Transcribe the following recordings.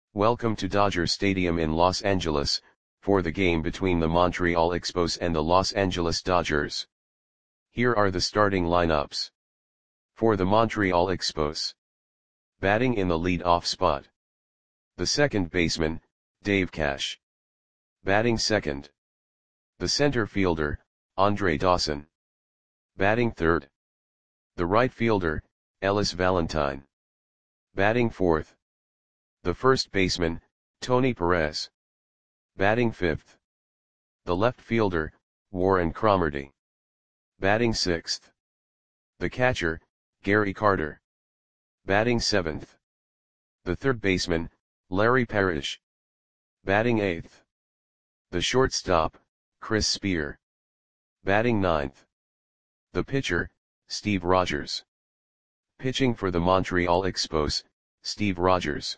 Welcome to Dodger Stadium in Los Angeles, for the game between the Montreal Expos and the Los Angeles Dodgers. Here are the starting lineups. For the Montreal Expos. Batting in the lead-off spot. The second baseman, Dave Cash. Batting second. The center fielder, Andre Dawson. Batting third. The right fielder, Ellis Valentine. Batting fourth. The first baseman, Tony Perez. Batting fifth. The left fielder, Warren Cromartie. Batting sixth. The catcher, Gary Carter. Batting seventh. The third baseman, Larry Parrish. Batting eighth. The shortstop, Chris Spear. Batting ninth. The pitcher, Steve Rogers. Pitching for the Montreal Expos, Steve Rogers.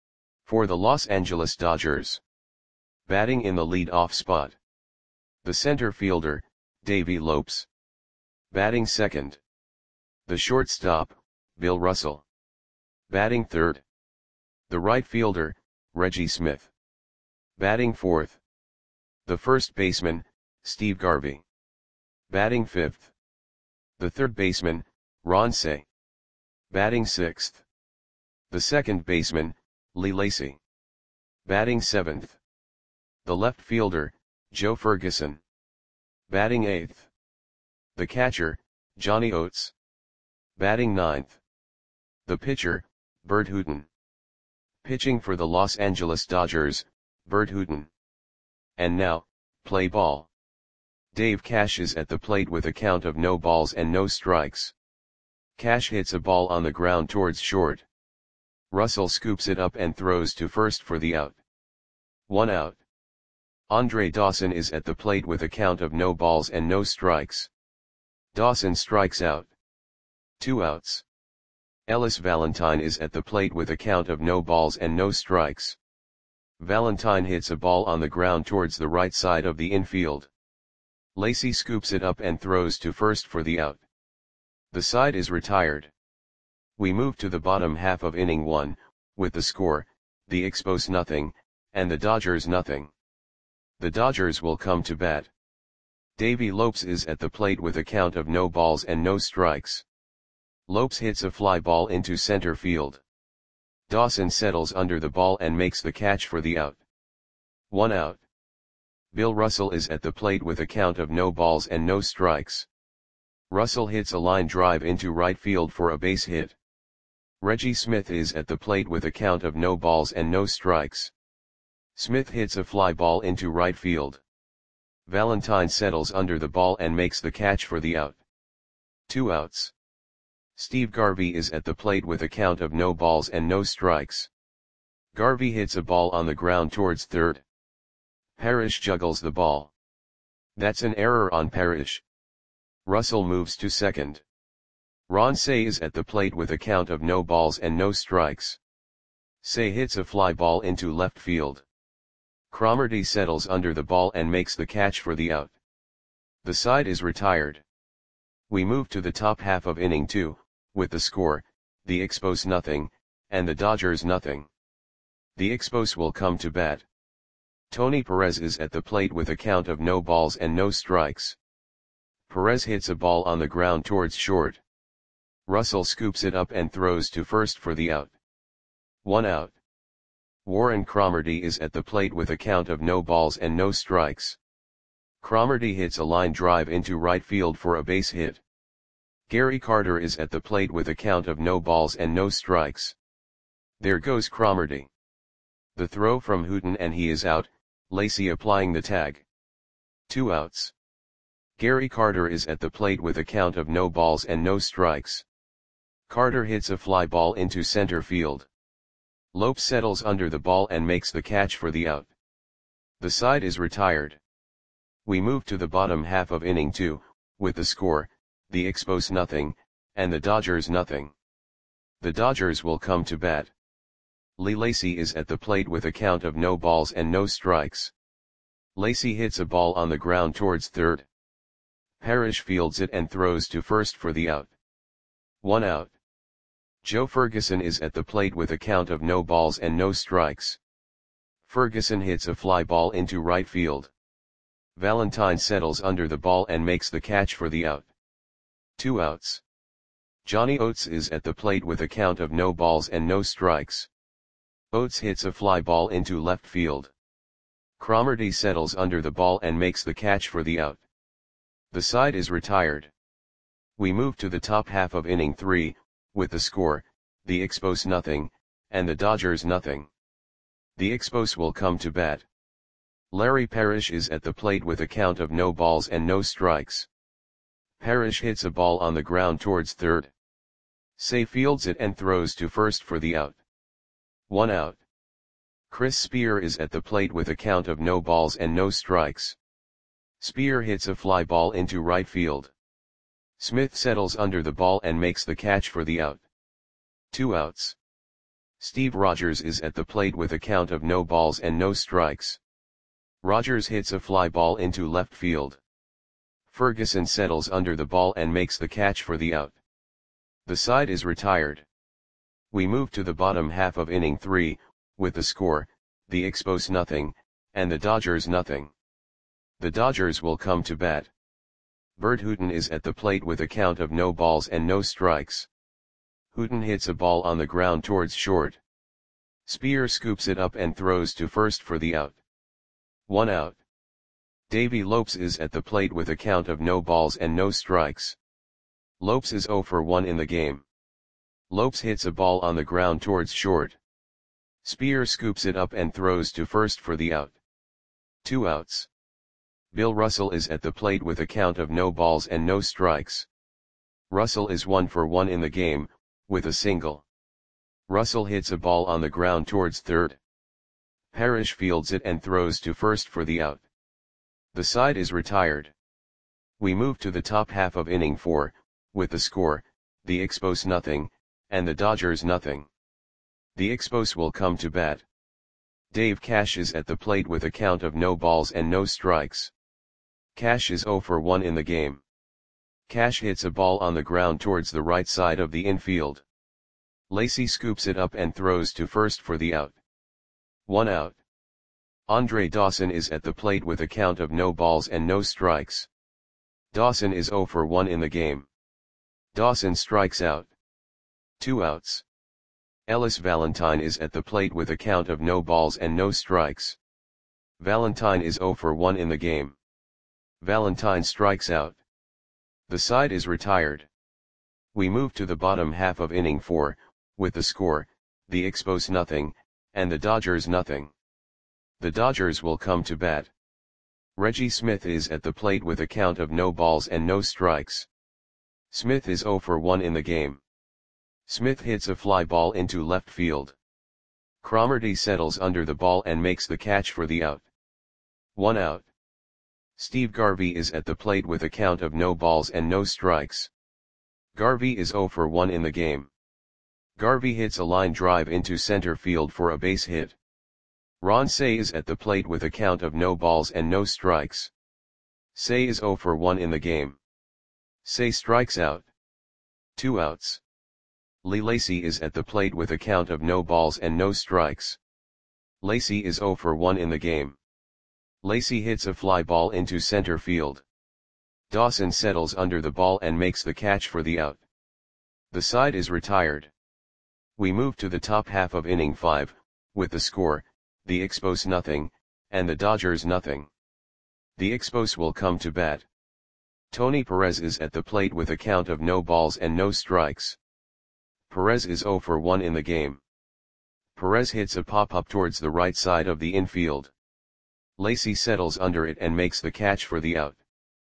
For the Los Angeles Dodgers. Batting in the lead-off spot. The center fielder, Davey Lopes. Batting second. The shortstop, Bill Russell. Batting third. The right fielder, Reggie Smith. Batting fourth. The first baseman, Steve Garvey. Batting fifth. The third baseman, Ron Cey. Batting sixth. The second baseman, Lee Lacy. Batting seventh. The left fielder, Joe Ferguson. Batting eighth. The catcher, Johnny Oates. Batting ninth. The pitcher, Bert Hooton. Pitching for the Los Angeles Dodgers, Bert Hooton. And now, play ball. Dave Cash is at the plate with a count of no balls and no strikes. Cash hits a ball on the ground towards short. Russell scoops it up and throws to first for the out. 1 out. Andre Dawson is at the plate with a count of no balls and no strikes. Dawson strikes out. 2 outs. Ellis Valentine is at the plate with a count of no balls and no strikes. Valentine hits a ball on the ground towards the right side of the infield. Lacy scoops it up and throws to first for the out. The side is retired. We move to the bottom half of inning 1, with the score, the Expos nothing, and the Dodgers nothing. The Dodgers will come to bat. Davey Lopes is at the plate with a count of no balls and no strikes. Lopes hits a fly ball into center field. Dawson settles under the ball and makes the catch for the out. 1 out. Bill Russell is at the plate with a count of no balls and no strikes. Russell hits a line drive into right field for a base hit. Reggie Smith is at the plate with a count of no balls and no strikes. Smith hits a fly ball into right field. Valentine settles under the ball and makes the catch for the out. 2 outs. Steve Garvey is at the plate with a count of no balls and no strikes. Garvey hits a ball on the ground towards third. Parrish juggles the ball. That's an error on Parrish. Russell moves to second. Ron Cey is at the plate with a count of no balls and no strikes. Cey hits a fly ball into left field. Cromartie settles under the ball and makes the catch for the out. The side is retired. We move to the top half of inning 2, with the score, the Expos nothing, and the Dodgers nothing. The Expos will come to bat. Tony Perez is at the plate with a count of no balls and no strikes. Perez hits a ball on the ground towards short. Russell scoops it up and throws to first for the out. 1 out. Warren Cromartie is at the plate with a count of no balls and no strikes. Cromartie hits a line drive into right field for a base hit. Gary Carter is at the plate with a count of no balls and no strikes. There goes Cromartie. The throw from Hooton and he is out, Lacy applying the tag. 2 outs. Gary Carter is at the plate with a count of no balls and no strikes. Carter hits a fly ball into center field. Lopes settles under the ball and makes the catch for the out. The side is retired. We move to the bottom half of inning 2, with the score, the Expos nothing, and the Dodgers nothing. The Dodgers will come to bat. Lee Lacy is at the plate with a count of no balls and no strikes. Lacy hits a ball on the ground towards third. Parrish fields it and throws to first for the out. 1 out. Joe Ferguson is at the plate with a count of no balls and no strikes. Ferguson hits a fly ball into right field. Valentine settles under the ball and makes the catch for the out. 2 outs. Johnny Oates is at the plate with a count of no balls and no strikes. Oates hits a fly ball into left field. Cromartie settles under the ball and makes the catch for the out. The side is retired. We move to the top half of inning 3, with the score, the Expos nothing, and the Dodgers nothing. The Expos will come to bat. Larry Parrish is at the plate with a count of no balls and no strikes. Parrish hits a ball on the ground towards third. Say fields it and throws to first for the out. 1 out. Chris Spear is at the plate with a count of no balls and no strikes. Spear hits a fly ball into right field. Smith settles under the ball and makes the catch for the out. 2 outs. Steve Rogers is at the plate with a count of no balls and no strikes. Rogers hits a fly ball into left field. Ferguson settles under the ball and makes the catch for the out. The side is retired. We move to the bottom half of inning 3, with the score, the Expos nothing, and the Dodgers nothing. The Dodgers will come to bat. Bert Hooton is at the plate with a count of no balls and no strikes. Hooton hits a ball on the ground towards short. Spear scoops it up and throws to first for the out. 1 out. Davey Lopes is at the plate with a count of no balls and no strikes. Lopes is 0 for 1 in the game. Lopes hits a ball on the ground towards short. Spear scoops it up and throws to first for the out. 2 outs. Bill Russell is at the plate with a count of no balls and no strikes. Russell is 1 for 1 in the game, with a single. Russell hits a ball on the ground towards third. Parrish fields it and throws to first for the out. The side is retired. We move to the top half of inning 4, with the score, the Expos nothing, and the Dodgers nothing. The Expos will come to bat. Dave Cash is at the plate with a count of no balls and no strikes. Cash is 0 for 1 in the game. Cash hits a ball on the ground towards the right side of the infield. Lacy scoops it up and throws to first for the out. 1 out. Andre Dawson is at the plate with a count of no balls and no strikes. Dawson is 0 for 1 in the game. Dawson strikes out. 2 outs. Ellis Valentine is at the plate with a count of no balls and no strikes. Valentine is 0 for 1 in the game. Valentine strikes out. The side is retired. We move to the bottom half of inning 4, with the score, the Expos nothing, and the Dodgers nothing. The Dodgers will come to bat. Reggie Smith is at the plate with a count of no balls and no strikes. Smith is 0 for 1 in the game. Smith hits a fly ball into left field. Cromartie settles under the ball and makes the catch for the out. 1 out. Steve Garvey is at the plate with a count of no balls and no strikes. Garvey is 0 for 1 in the game. Garvey hits a line drive into center field for a base hit. Ron Cey is at the plate with a count of no balls and no strikes. Cey is 0 for 1 in the game. Cey strikes out. 2 outs. Lee Lacy is at the plate with a count of no balls and no strikes. Lacy is 0 for 1 in the game. Lacy hits a fly ball into center field. Dawson settles under the ball and makes the catch for the out. The side is retired. We move to the top half of inning 5, with the score, the Expos nothing, and the Dodgers nothing. The Expos will come to bat. Tony Perez is at the plate with a count of no balls and no strikes. Perez is 0 for 1 in the game. Perez hits a pop-up towards the right side of the infield. Lacy settles under it and makes the catch for the out.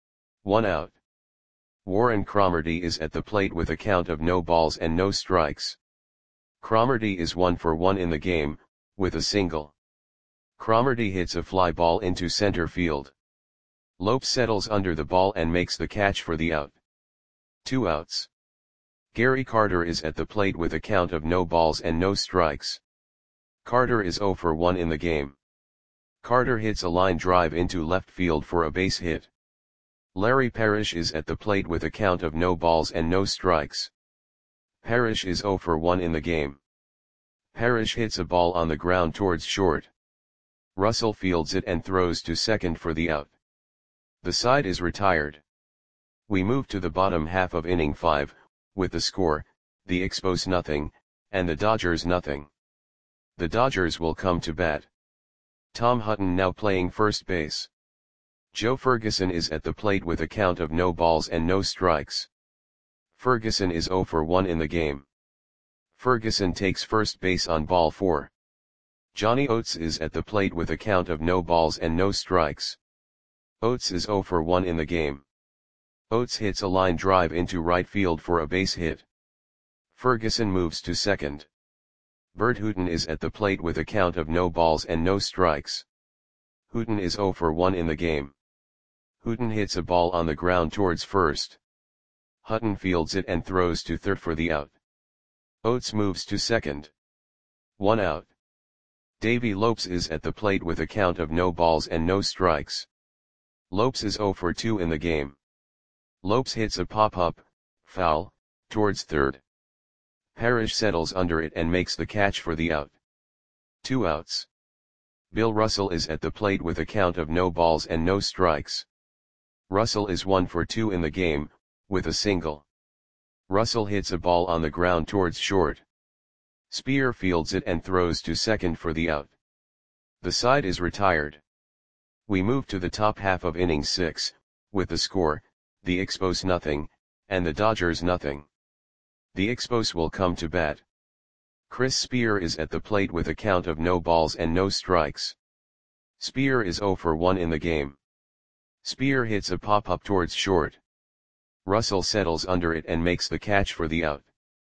1 out. Warren Cromartie is at the plate with a count of no balls and no strikes. Cromartie is 1 for 1 in the game, with a single. Cromartie hits a fly ball into center field. Lopes settles under the ball and makes the catch for the out. 2 outs. Gary Carter is at the plate with a count of no balls and no strikes. Carter is 0 for 1 in the game. Carter hits a line drive into left field for a base hit. Larry Parrish is at the plate with a count of no balls and no strikes. Parrish is 0 for 1 in the game. Parrish hits a ball on the ground towards short. Russell fields it and throws to second for the out. The side is retired. We move to the bottom half of inning 5, with the score, the Expos nothing, and the Dodgers nothing. The Dodgers will come to bat. Tom Hutton now playing first base. Joe Ferguson is at the plate with a count of no balls and no strikes. Ferguson is 0 for 1 in the game. Ferguson takes first base on ball 4. Johnny Oates is at the plate with a count of no balls and no strikes. Oates is 0 for 1 in the game. Oates hits a line drive into right field for a base hit. Ferguson moves to second. Bert Hooton is at the plate with a count of no balls and no strikes. Hooton is 0 for 1 in the game. Hooton hits a ball on the ground towards first. Hutton fields it and throws to third for the out. Oates moves to second. 1 out. Davey Lopes is at the plate with a count of no balls and no strikes. Lopes is 0 for 2 in the game. Lopes hits a pop-up, foul, towards third. Parrish settles under it and makes the catch for the out. 2 outs. Bill Russell is at the plate with a count of no balls and no strikes. Russell is 1 for 2 in the game, with a single. Russell hits a ball on the ground towards short. Spear fields it and throws to second for the out. The side is retired. We move to the top half of inning 6, with the score, the Expos nothing, and the Dodgers nothing. The Expos will come to bat. Chris Spear is at the plate with a count of no balls and no strikes. Spear is 0 for 1 in the game. Spear hits a pop-up towards short. Russell settles under it and makes the catch for the out.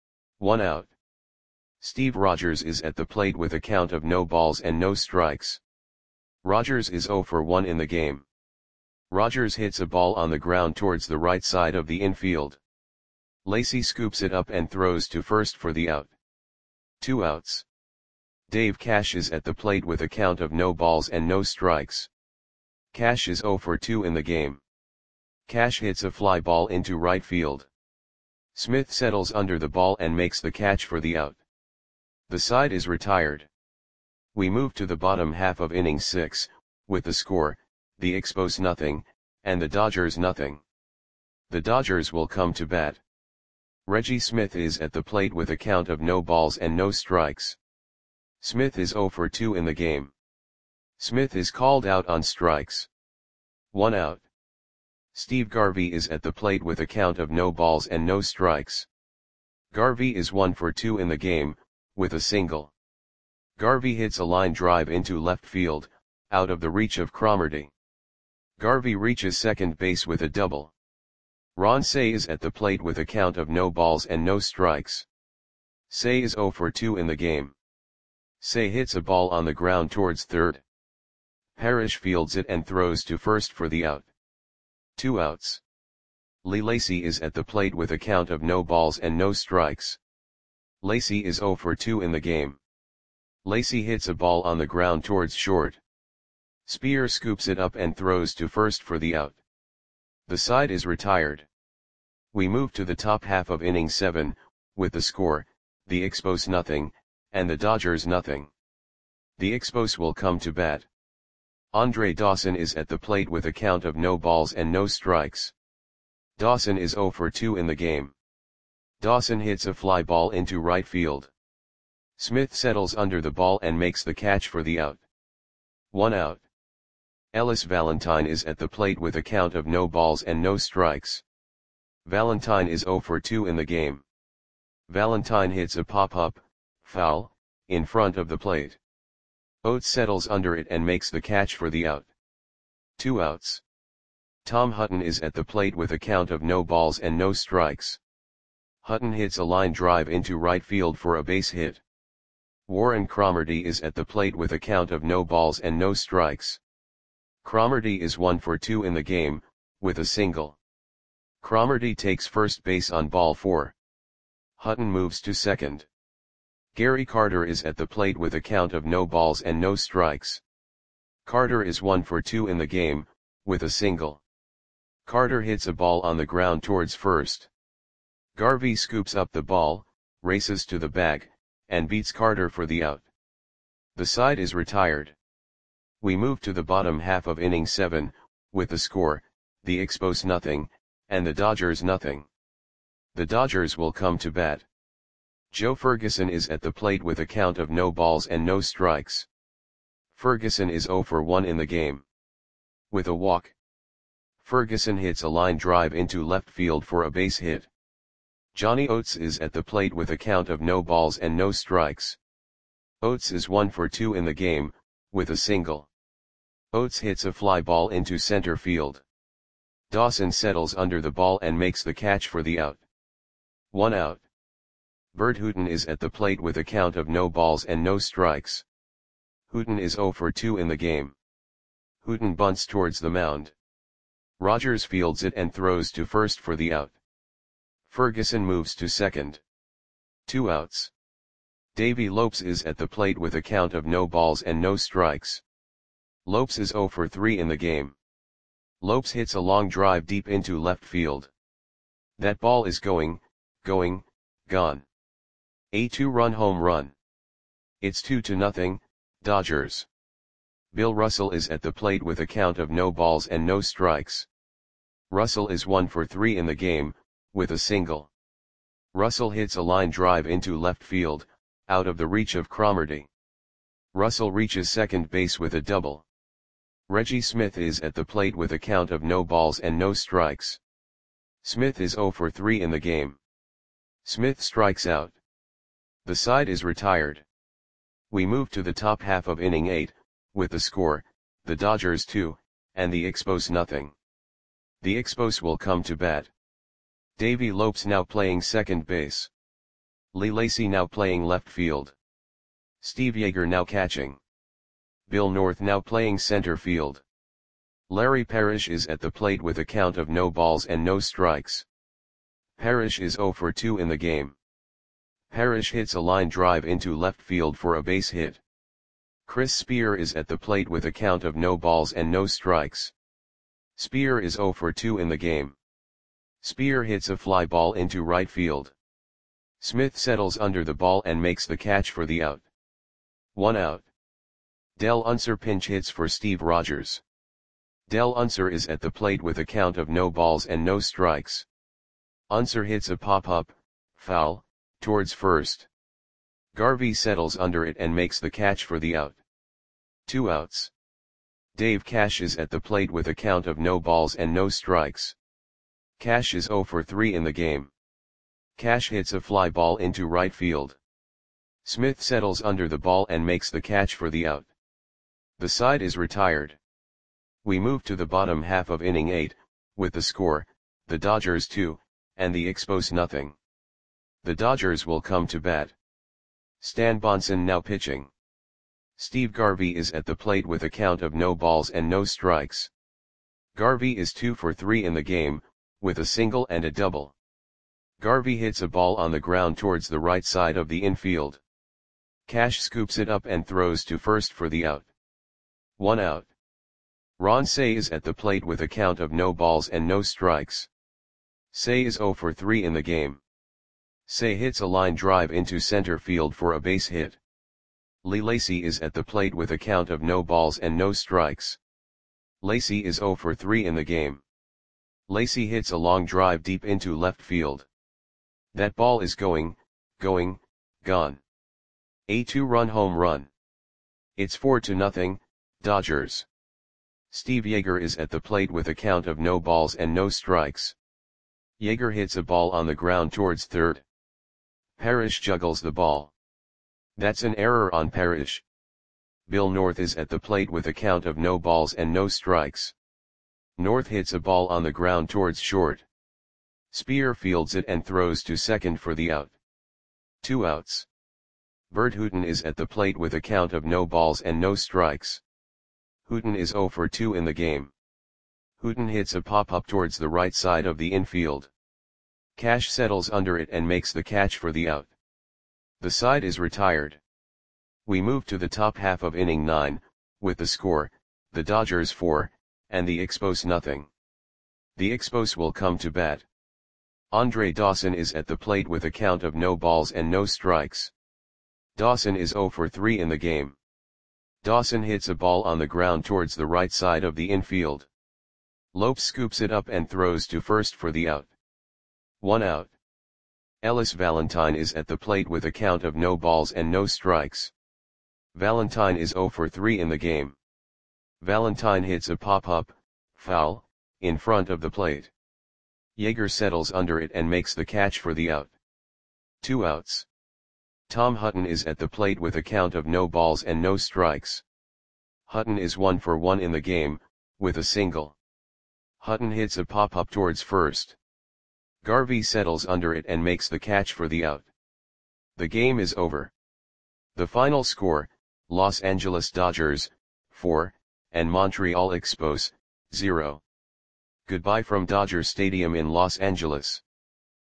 1 out. Steve Rogers is at the plate with a count of no balls and no strikes. Rogers is 0 for 1 in the game. Rogers hits a ball on the ground towards the right side of the infield. Lacy scoops it up and throws to first for the out. 2 outs. Dave Cash is at the plate with a count of no balls and no strikes. Cash is 0 for 2 in the game. Cash hits a fly ball into right field. Smith settles under the ball and makes the catch for the out. The side is retired. We move to the bottom half of inning 6, with the score, the Expos nothing, and the Dodgers nothing. The Dodgers will come to bat. Reggie Smith is at the plate with a count of no balls and no strikes. Smith is 0 for 2 in the game. Smith is called out on strikes. 1 out. Steve Garvey is at the plate with a count of no balls and no strikes. Garvey is 1 for 2 in the game, with a single. Garvey hits a line drive into left field, out of the reach of Cromartie. Garvey reaches second base with a double. Ron Cey is at the plate with a count of no balls and no strikes. Cey is 0 for 2 in the game. Cey hits a ball on the ground towards third. Parrish fields it and throws to first for the out. 2 outs. Lee Lacy is at the plate with a count of no balls and no strikes. Lacy is 0 for 2 in the game. Lacy hits a ball on the ground towards short. Spear scoops it up and throws to first for the out. The side is retired. We move to the top half of inning 7, with the score, the Expos nothing, and the Dodgers nothing. The Expos will come to bat. Andre Dawson is at the plate with a count of no balls and no strikes. Dawson is 0 for 2 in the game. Dawson hits a fly ball into right field. Smith settles under the ball and makes the catch for the out. 1 out. Ellis Valentine is at the plate with a count of no balls and no strikes. Valentine is 0 for 2 in the game. Valentine hits a pop-up, foul, in front of the plate. Oates settles under it and makes the catch for the out. 2 outs. Tom Hutton is at the plate with a count of no balls and no strikes. Hutton hits a line drive into right field for a base hit. Warren Cromartie is at the plate with a count of no balls and no strikes. Cromartie is 1 for 2 in the game, with a single. Cromartie takes first base on ball 4. Hutton moves to second. Gary Carter is at the plate with a count of no balls and no strikes. Carter is 1 for 2 in the game, with a single. Carter hits a ball on the ground towards first. Garvey scoops up the ball, races to the bag, and beats Carter for the out. The side is retired. We move to the bottom half of inning 7, with the score, the Expos nothing, and the Dodgers nothing. The Dodgers will come to bat. Joe Ferguson is at the plate with a count of no balls and no strikes. Ferguson is 0 for 1 in the game. With a walk, Ferguson hits a line drive into left field for a base hit. Johnny Oates is at the plate with a count of no balls and no strikes. Oates is 1 for 2 in the game, with a single. Oates hits a fly ball into center field. Dawson settles under the ball and makes the catch for the out. 1 out. Bert Hooton is at the plate with a count of no balls and no strikes. Hooton is 0 for 2 in the game. Hooton bunts towards the mound. Rogers fields it and throws to first for the out. Ferguson moves to second. 2 outs. Davey Lopes is at the plate with a count of no balls and no strikes. Lopes is 0 for 3 in the game. Lopes hits a long drive deep into left field. That ball is gone. A 2-run home run. It's 2-0, Dodgers. Bill Russell is at the plate with a count of no balls and no strikes. Russell is 1 for 3 in the game, with a single. Russell hits a line drive into left field, out of the reach of Cromartie. Russell reaches second base with a double. Reggie Smith is at the plate with a count of no balls and no strikes. Smith is 0 for 3 in the game. Smith strikes out. The side is retired. We move to the top half of inning 8, with the score, the Dodgers 2, and the Expos nothing. The Expos will come to bat. Davey Lopes now playing second base. Lee Lacy now playing left field. Steve Yeager now catching. Bill North now playing center field. Larry Parrish is at the plate with a count of no balls and no strikes. Parrish is 0 for 2 in the game. Parrish hits a line drive into left field for a base hit. Chris Spear is at the plate with a count of no balls and no strikes. Spear is 0 for 2 in the game. Spear hits a fly ball into right field. Smith settles under the ball and makes the catch for the out. 1 out. Del Unser pinch hits for Steve Rogers. Del Unser is at the plate with a count of no balls and no strikes. Unser hits a pop-up, foul, towards first. Garvey settles under it and makes the catch for the out. 2 outs. Dave Cash is at the plate with a count of no balls and no strikes. Cash is 0 for 3 in the game. Cash hits a fly ball into right field. Smith settles under the ball and makes the catch for the out. The side is retired. We move to the bottom half of inning 8, with the score, the Dodgers 2, and the Expos nothing. The Dodgers will come to bat. Stan Bonson now pitching. Steve Garvey is at the plate with a count of no balls and no strikes. Garvey is 2 for 3 in the game, with a single and a double. Garvey hits a ball on the ground towards the right side of the infield. Cash scoops it up and throws to first for the out. 1 out. Ron Cey is at the plate with a count of no balls and no strikes. Cey is 0 for 3 in the game. Cey hits a line drive into center field for a base hit. Lee Lacy is at the plate with a count of no balls and no strikes. Lacy is 0 for 3 in the game. Lacy hits a long drive deep into left field. That ball is gone. A 2-run home run. It's 4-0, Dodgers. Steve Yeager is at the plate with a count of no balls and no strikes. Yeager hits a ball on the ground towards third. Parrish juggles the ball. That's an error on Parrish. Bill North is at the plate with a count of no balls and no strikes. North hits a ball on the ground towards short. Spear fields it and throws to second for the out. 2 outs. Bert Hooton is at the plate with a count of no balls and no strikes. Hooton is 0 for 2 in the game. Hooton hits a pop-up towards the right side of the infield. Cash settles under it and makes the catch for the out. The side is retired. We move to the top half of inning 9, with the score, the Dodgers 4, and the Expos nothing. The Expos will come to bat. Andre Dawson is at the plate with a count of no balls and no strikes. Dawson is 0 for 3 in the game. Dawson hits a ball on the ground towards the right side of the infield. Lopes scoops it up and throws to first for the out. 1 out. Ellis Valentine is at the plate with a count of no balls and no strikes. Valentine is 0 for 3 in the game. Valentine hits a pop-up, foul, in front of the plate. Yeager settles under it and makes the catch for the out. 2 outs. Tom Hutton is at the plate with a count of no balls and no strikes. Hutton is 1 for 1 in the game, with a single. Hutton hits a pop-up towards first. Garvey settles under it and makes the catch for the out. The game is over. The final score, Los Angeles Dodgers, 4, and Montreal Expos, 0. Goodbye from Dodger Stadium in Los Angeles.